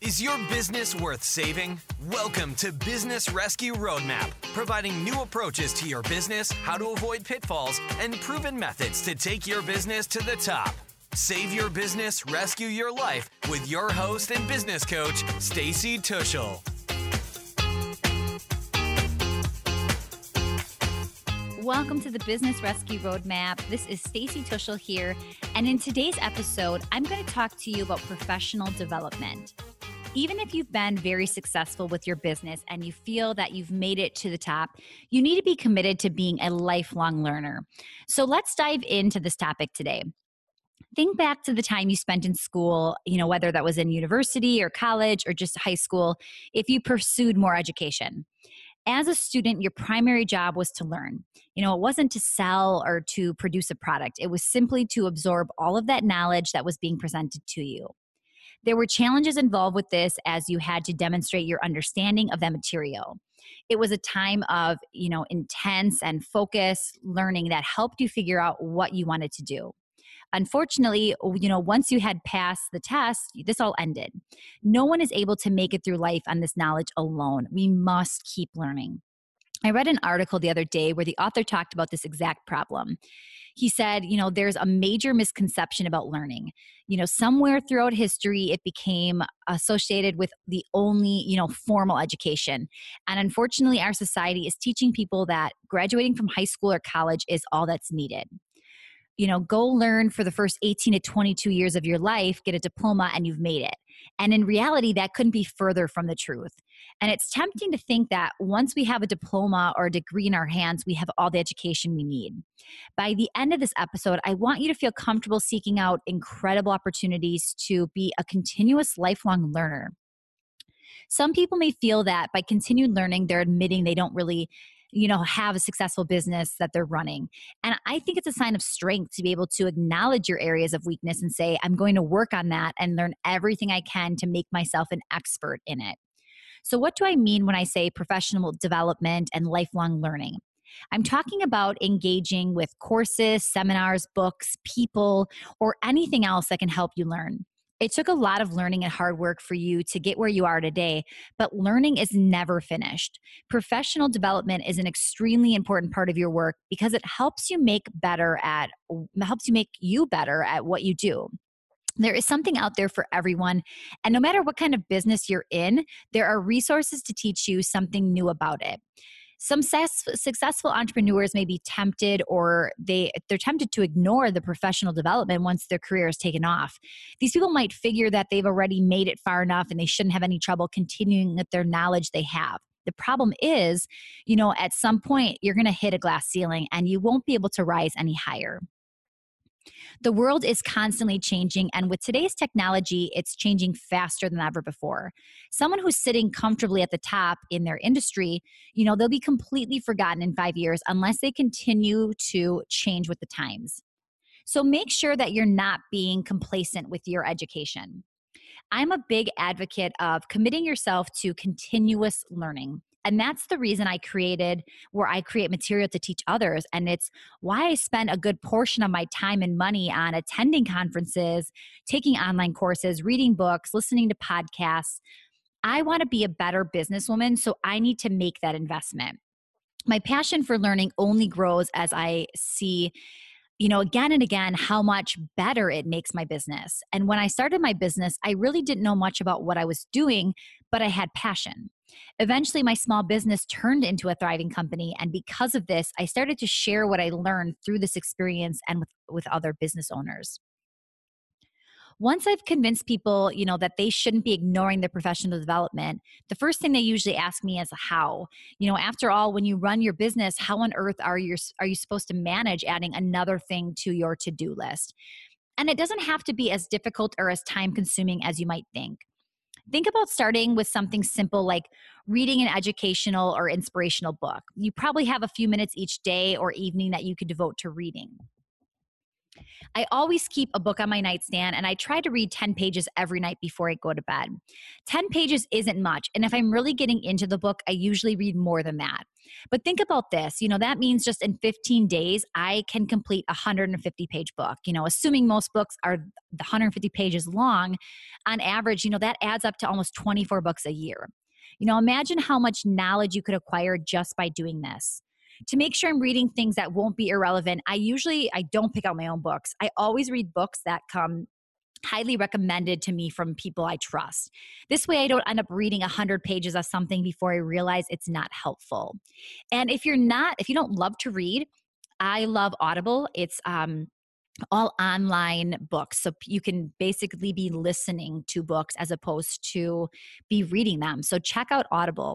Is your business worth saving? Welcome to Business Rescue Roadmap, providing new approaches to your business, how to avoid pitfalls, and proven methods to take your business to the top. Save your business, rescue your life with your host and business coach, Stacy Tuschl. Welcome to the Business Rescue Roadmap. This is Stacy Tuschl here, and in today's episode, I'm going to talk to you about professional development. Even if you've been very successful with your business and you feel that you've made it to the top, you need to be committed to being a lifelong learner. So let's dive into this topic today. Think back to the time you spent in school, whether that was in university or college or just high school, if you pursued more education. As a student, your primary job was to learn. It wasn't to sell or to produce a product. It was simply to absorb all of that knowledge that was being presented to you. There were challenges involved with this as you had to demonstrate your understanding of that material. It was a time of, intense and focused learning that helped you figure out what you wanted to do. Unfortunately, once you had passed the test, this all ended. No one is able to make it through life on this knowledge alone. We must keep learning. I read an article the other day where the author talked about this exact problem. He said, there's a major misconception about learning. Somewhere throughout history, it became associated with the only, formal education. And unfortunately, our society is teaching people that graduating from high school or college is all that's needed. Go learn for the first 18 to 22 years of your life, get a diploma, and you've made it. And in reality, that couldn't be further from the truth. And it's tempting to think that once we have a diploma or a degree in our hands, we have all the education we need. By the end of this episode, I want you to feel comfortable seeking out incredible opportunities to be a continuous lifelong learner. Some people may feel that by continued learning, they're admitting they don't really have a successful business that they're running. And I think it's a sign of strength to be able to acknowledge your areas of weakness and say, I'm going to work on that and learn everything I can to make myself an expert in it. So what do I mean when I say professional development and lifelong learning? I'm talking about engaging with courses, seminars, books, people, or anything else that can help you learn. It took a lot of learning and hard work for you to get where you are today, but learning is never finished. Professional development is an extremely important part of your work because it helps you make you better at what you do. There is something out there for everyone, and no matter what kind of business you're in, there are resources to teach you something new about it. Some successful entrepreneurs may be tempted or they're tempted to ignore the professional development once their career is taken off. These people might figure that they've already made it far enough and they shouldn't have any trouble continuing with their knowledge they have. The problem is, at some point you're going to hit a glass ceiling and you won't be able to rise any higher. The world is constantly changing, and with today's technology, it's changing faster than ever before. Someone who's sitting comfortably at the top in their industry, they'll be completely forgotten in 5 years unless they continue to change with the times. So make sure that you're not being complacent with your education. I'm a big advocate of committing yourself to continuous learning. And that's the reason I create material to teach others. And it's why I spend a good portion of my time and money on attending conferences, taking online courses, reading books, listening to podcasts. I want to be a better businesswoman, so I need to make that investment. My passion for learning only grows as I see again and again, how much better it makes my business. And when I started my business, I really didn't know much about what I was doing, but I had passion. Eventually, my small business turned into a thriving company. And because of this, I started to share what I learned through this experience and with other business owners. Once I've convinced people, that they shouldn't be ignoring their professional development, the first thing they usually ask me is how. After all, when you run your business, how on earth are you supposed to manage adding another thing to your to-do list? And it doesn't have to be as difficult or as time-consuming as you might think. Think about starting with something simple like reading an educational or inspirational book. You probably have a few minutes each day or evening that you could devote to reading. I always keep a book on my nightstand and I try to read 10 pages every night before I go to bed. 10 pages isn't much. And if I'm really getting into the book, I usually read more than that. But think about this, that means just in 15 days, I can complete a 150-page book. Assuming most books are the 150 pages long, on average, that adds up to almost 24 books a year. Imagine how much knowledge you could acquire just by doing this. To make sure I'm reading things that won't be irrelevant, I don't pick out my own books. I always read books that come highly recommended to me from people I trust. This way I don't end up reading 100 pages of something before I realize it's not helpful. And if you don't love to read, I love Audible. It's all online books. So you can basically be listening to books as opposed to be reading them. So check out Audible.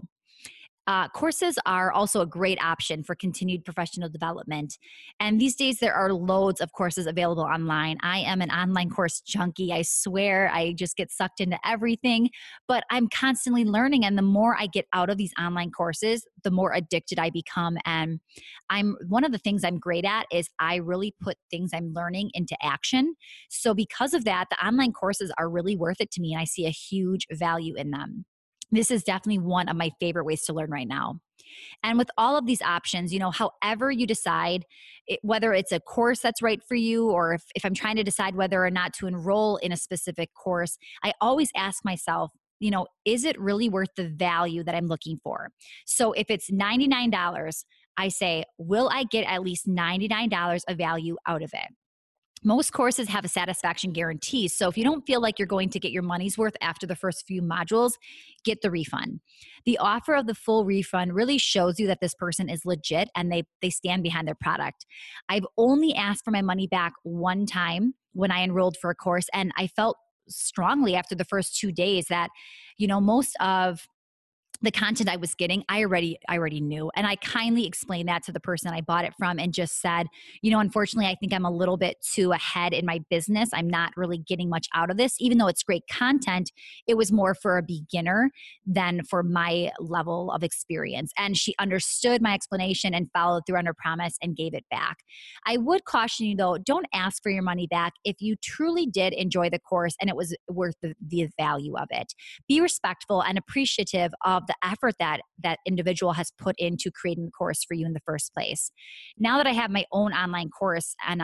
Courses are also a great option for continued professional development. And these days, there are loads of courses available online. I am an online course junkie. I swear I just get sucked into everything, but I'm constantly learning. And the more I get out of these online courses, the more addicted I become. And one of the things I'm great at is I really put things I'm learning into action. So because of that, the online courses are really worth it to me. And I see a huge value in them. This is definitely one of my favorite ways to learn right now. And with all of these options, however you decide, whether it's a course that's right for you, or if I'm trying to decide whether or not to enroll in a specific course, I always ask myself, is it really worth the value that I'm looking for? So if it's $99, I say, will I get at least $99 of value out of it? Most courses have a satisfaction guarantee. So if you don't feel like you're going to get your money's worth after the first few modules, get the refund. The offer of the full refund really shows you that this person is legit and they stand behind their product. I've only asked for my money back one time when I enrolled for a course, and I felt strongly after the first 2 days that, most of the content I was getting, I already knew. And I kindly explained that to the person I bought it from and just said, unfortunately, I think I'm a little bit too ahead in my business. I'm not really getting much out of this. Even though it's great content, it was more for a beginner than for my level of experience. And she understood my explanation and followed through on her promise and gave it back. I would caution you though, don't ask for your money back if you truly did enjoy the course and it was worth the value of it. Be respectful and appreciative of the effort that individual has put into creating the course for you in the first place. Now that I have my own online course and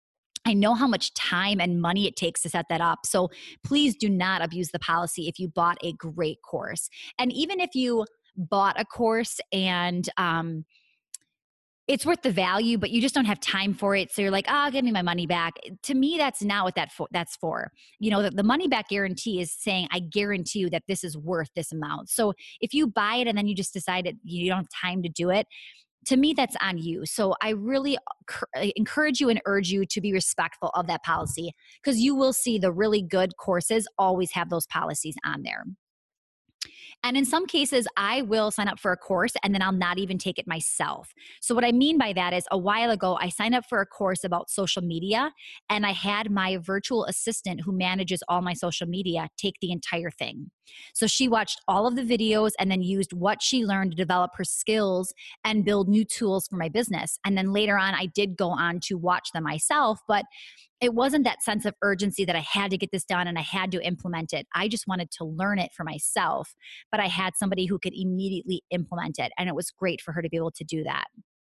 I know how much time and money it takes to set that up. So please do not abuse the policy if you bought a great course. And even if you bought a course and it's worth the value, but you just don't have time for it. So you're like, give me my money back. To me, that's not what that's for. The money back guarantee is saying, I guarantee you that this is worth this amount. So if you buy it and then you just decide that you don't have time to do it, to me, that's on you. So I really encourage you and urge you to be respectful of that policy, because you will see the really good courses always have those policies on there. And in some cases, I will sign up for a course and then I'll not even take it myself. So what I mean by that is, a while ago, I signed up for a course about social media, and I had my virtual assistant who manages all my social media take the entire thing. So she watched all of the videos and then used what she learned to develop her skills and build new tools for my business. And then later on, I did go on to watch them myself, but it wasn't that sense of urgency that I had to get this done and I had to implement it. I just wanted to learn it for myself, but I had somebody who could immediately implement it. And it was great for her to be able to do that.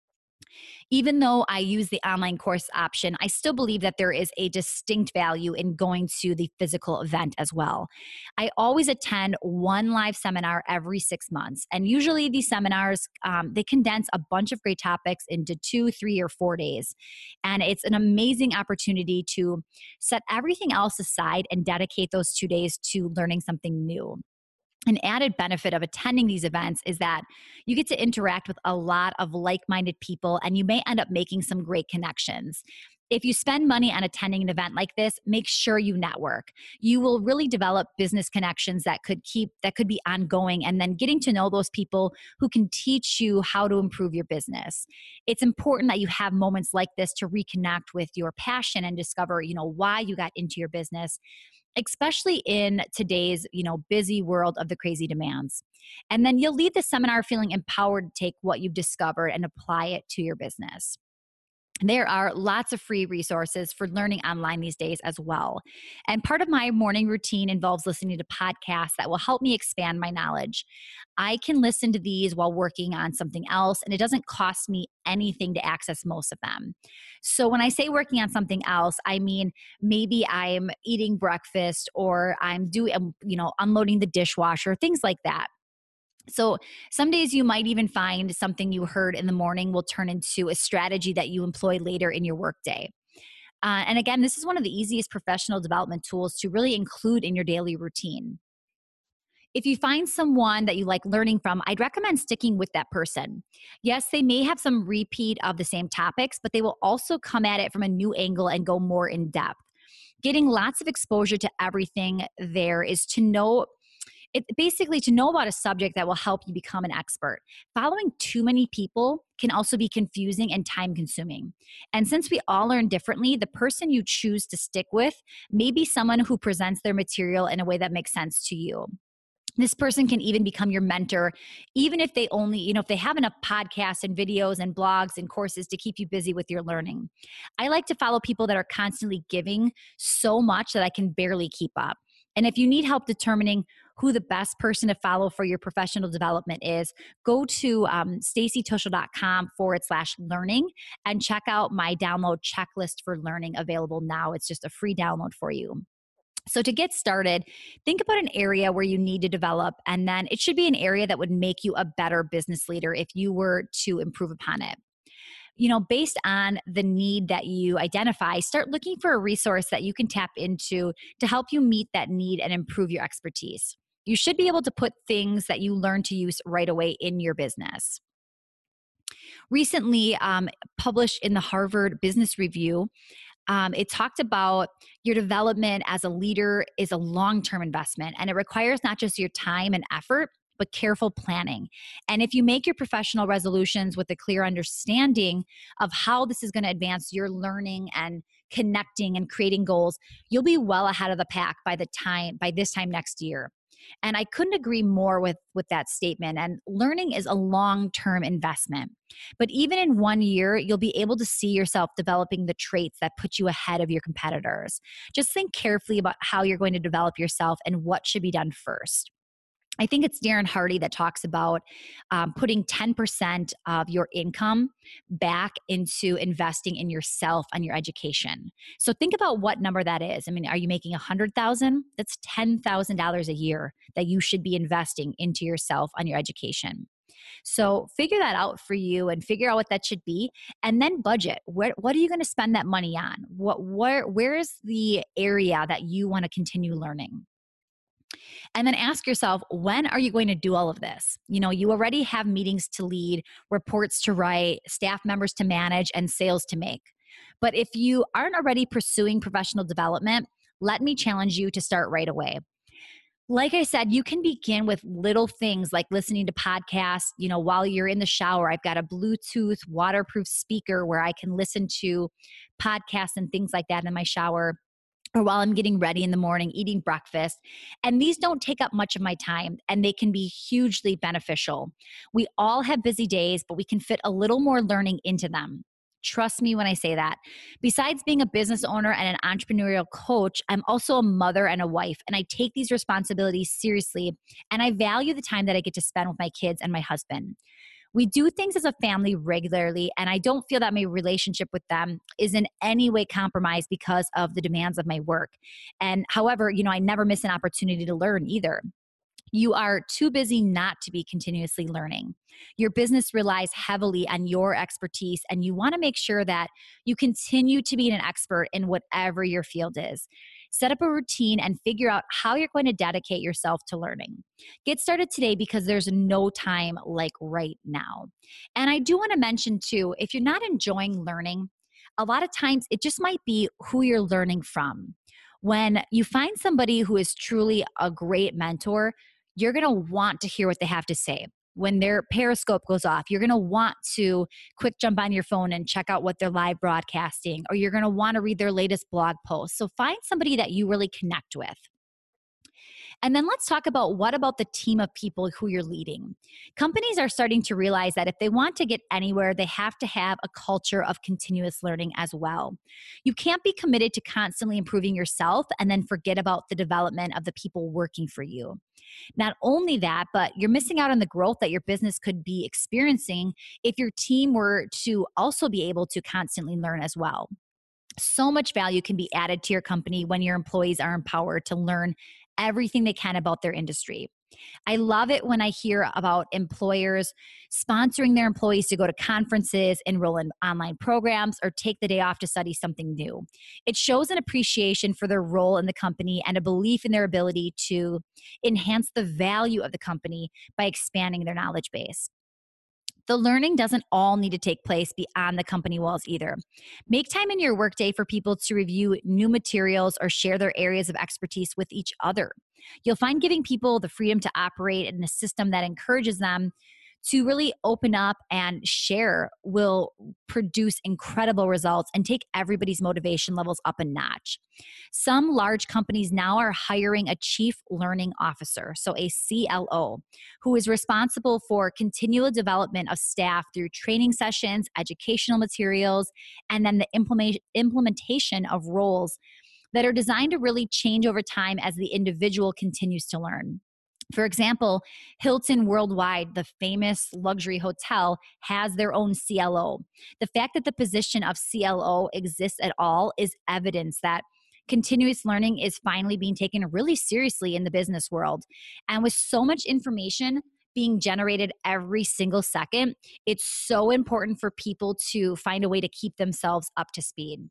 Even though I use the online course option, I still believe that there is a distinct value in going to the physical event as well. I always attend one live seminar every 6 months. And usually these seminars, they condense a bunch of great topics into 2, 3, or 4 days. And it's an amazing opportunity to set everything else aside and dedicate those 2 days to learning something new. An added benefit of attending these events is that you get to interact with a lot of like-minded people, and you may end up making some great connections. If you spend money on attending an event like this, make sure you network. You will really develop business connections that could be ongoing, and then getting to know those people who can teach you how to improve your business. It's important that you have moments like this to reconnect with your passion and discover, why you got into your business, especially in today's, busy world of the crazy demands. And then you'll leave the seminar feeling empowered to take what you've discovered and apply it to your business. There are lots of free resources for learning online these days as well. And part of my morning routine involves listening to podcasts that will help me expand my knowledge. I can listen to these while working on something else, and it doesn't cost me anything to access most of them. So when I say working on something else, I mean maybe I'm eating breakfast or I'm doing, unloading the dishwasher, things like that. So some days you might even find something you heard in the morning will turn into a strategy that you employ later in your workday. And again, this is one of the easiest professional development tools to really include in your daily routine. If you find someone that you like learning from, I'd recommend sticking with that person. Yes, they may have some repeat of the same topics, but they will also come at it from a new angle and go more in depth. Getting lots of exposure to everything there is to know it basically to know about a subject that will help you become an expert. Following too many people can also be confusing and time consuming. And since we all learn differently, the person you choose to stick with may be someone who presents their material in a way that makes sense to you. This person can even become your mentor, even if they only, if they have enough podcasts and videos and blogs and courses to keep you busy with your learning. I like to follow people that are constantly giving so much that I can barely keep up. And if you need help determining who the best person to follow for your professional development is, go to stacytuschel.com/learning and check out my download checklist for learning available now. It's just a free download for you. So to get started, think about an area where you need to develop, and then it should be an area that would make you a better business leader if you were to improve upon it. Based on the need that you identify, start looking for a resource that you can tap into to help you meet that need and improve your expertise. You should be able to put things that you learn to use right away in your business. Recently, published in the Harvard Business Review, it talked about your development as a leader is a long-term investment, and it requires not just your time and effort, but careful planning. And if you make your professional resolutions with a clear understanding of how this is going to advance your learning and connecting and creating goals, you'll be well ahead of the pack by this time next year. And I couldn't agree more with that statement. And learning is a long-term investment. But even in 1 year, you'll be able to see yourself developing the traits that put you ahead of your competitors. Just think carefully about how you're going to develop yourself and what should be done first. I think it's Darren Hardy that talks about putting 10% of your income back into investing in yourself and your education. So think about what number that is. I mean, are you making $100,000? That's $10,000 a year that you should be investing into yourself on your education. So figure that out for you and figure out what that should be, and then budget. What are you going to spend that money on? Where is the area that you want to continue learning? And then ask yourself, when are you going to do all of this? You already have meetings to lead, reports to write, staff members to manage, and sales to make. But if you aren't already pursuing professional development, let me challenge you to start right away. Like I said, you can begin with little things like listening to podcasts, while you're in the shower. I've got a Bluetooth waterproof speaker where I can listen to podcasts and things like that in my shower, or while I'm getting ready in the morning, eating breakfast. And these don't take up much of my time, and they can be hugely beneficial. We all have busy days, but we can fit a little more learning into them. Trust me when I say that. Besides being a business owner and an entrepreneurial coach, I'm also a mother and a wife, and I take these responsibilities seriously, and I value the time that I get to spend with my kids and my husband. We do things as a family regularly, and I don't feel that my relationship with them is in any way compromised because of the demands of my work. And however, I never miss an opportunity to learn either. You are too busy not to be continuously learning. Your business relies heavily on your expertise, and you want to make sure that you continue to be an expert in whatever your field is. Set up a routine and figure out how you're going to dedicate yourself to learning. Get started today because there's no time like right now. And I do want to mention too, if you're not enjoying learning, a lot of times it just might be who you're learning from. When you find somebody who is truly a great mentor, you're going to want to hear what they have to say. When their Periscope goes off, you're going to want to quick jump on your phone and check out what they're live broadcasting, or you're going to want to read their latest blog post. So find somebody that you really connect with. And then let's talk about what about the team of people who you're leading. Companies are starting to realize that if they want to get anywhere, they have to have a culture of continuous learning as well. You can't be committed to constantly improving yourself and then forget about the development of the people working for you. Not only that, but you're missing out on the growth that your business could be experiencing if your team were to also be able to constantly learn as well. So much value can be added to your company when your employees are empowered to learn everything they can about their industry. I love it when I hear about employers sponsoring their employees to go to conferences, enroll in online programs, or take the day off to study something new. It shows an appreciation for their role in the company and a belief in their ability to enhance the value of the company by expanding their knowledge base. The learning doesn't all need to take place beyond the company walls either. Make time in your workday for people to review new materials or share their areas of expertise with each other. You'll find giving people the freedom to operate in a system that encourages them to really open up and share will produce incredible results and take everybody's motivation levels up a notch. Some large companies now are hiring a chief learning officer, so a CLO, who is responsible for continual development of staff through training sessions, educational materials, and then the implementation of roles that are designed to really change over time as the individual continues to learn. For example, Hilton Worldwide, the famous luxury hotel, has their own CLO. The fact that the position of CLO exists at all is evidence that continuous learning is finally being taken really seriously in the business world. And with so much information being generated every single second, it's so important for people to find a way to keep themselves up to speed.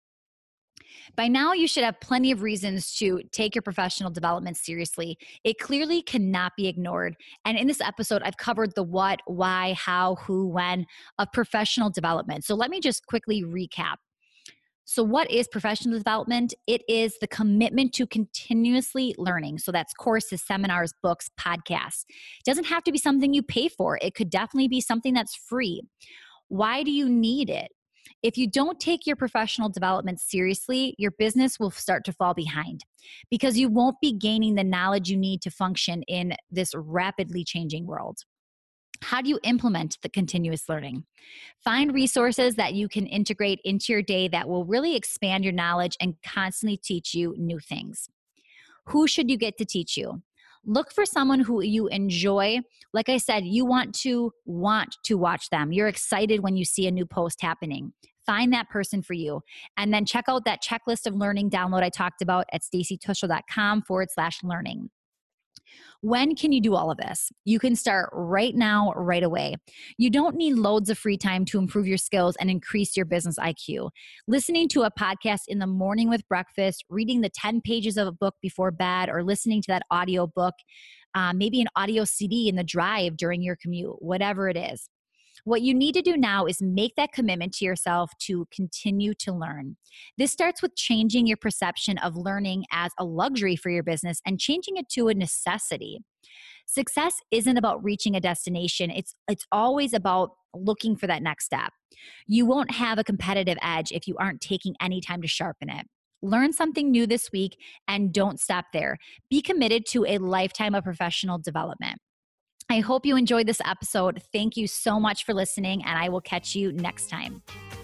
By now, you should have plenty of reasons to take your professional development seriously. It clearly cannot be ignored. And in this episode, I've covered the what, why, how, who, when of professional development. So let me just quickly recap. So what is professional development? It is the commitment to continuously learning. So that's courses, seminars, books, podcasts. It doesn't have to be something you pay for. It could definitely be something that's free. Why do you need it? If you don't take your professional development seriously, your business will start to fall behind because you won't be gaining the knowledge you need to function in this rapidly changing world. How do you implement the continuous learning? Find resources that you can integrate into your day that will really expand your knowledge and constantly teach you new things. Who should you get to teach you? Look for someone who you enjoy. Like I said, you want to watch them. You're excited when you see a new post happening. Find that person for you. And then check out that checklist of learning download I talked about at stacytuschl.com/learning. When can you do all of this? You can start right now, right away. You don't need loads of free time to improve your skills and increase your business IQ. Listening to a podcast in the morning with breakfast, reading the 10 pages of a book before bed, or listening to that audio book, maybe an audio CD in the drive during your commute, whatever it is. What you need to do now is make that commitment to yourself to continue to learn. This starts with changing your perception of learning as a luxury for your business and changing it to a necessity. Success isn't about reaching a destination. It's always about looking for that next step. You won't have a competitive edge if you aren't taking any time to sharpen it. Learn something new this week and don't stop there. Be committed to a lifetime of professional development. I hope you enjoyed this episode. Thank you so much for listening, and I will catch you next time.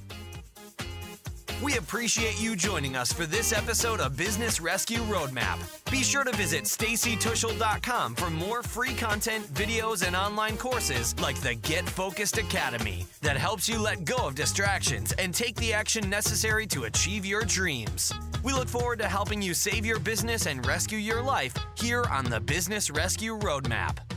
We appreciate you joining us for this episode of Business Rescue Roadmap. Be sure to visit stacytuschl.com for more free content, videos, and online courses like the Get Focused Academy that helps you let go of distractions and take the action necessary to achieve your dreams. We look forward to helping you save your business and rescue your life here on the Business Rescue Roadmap.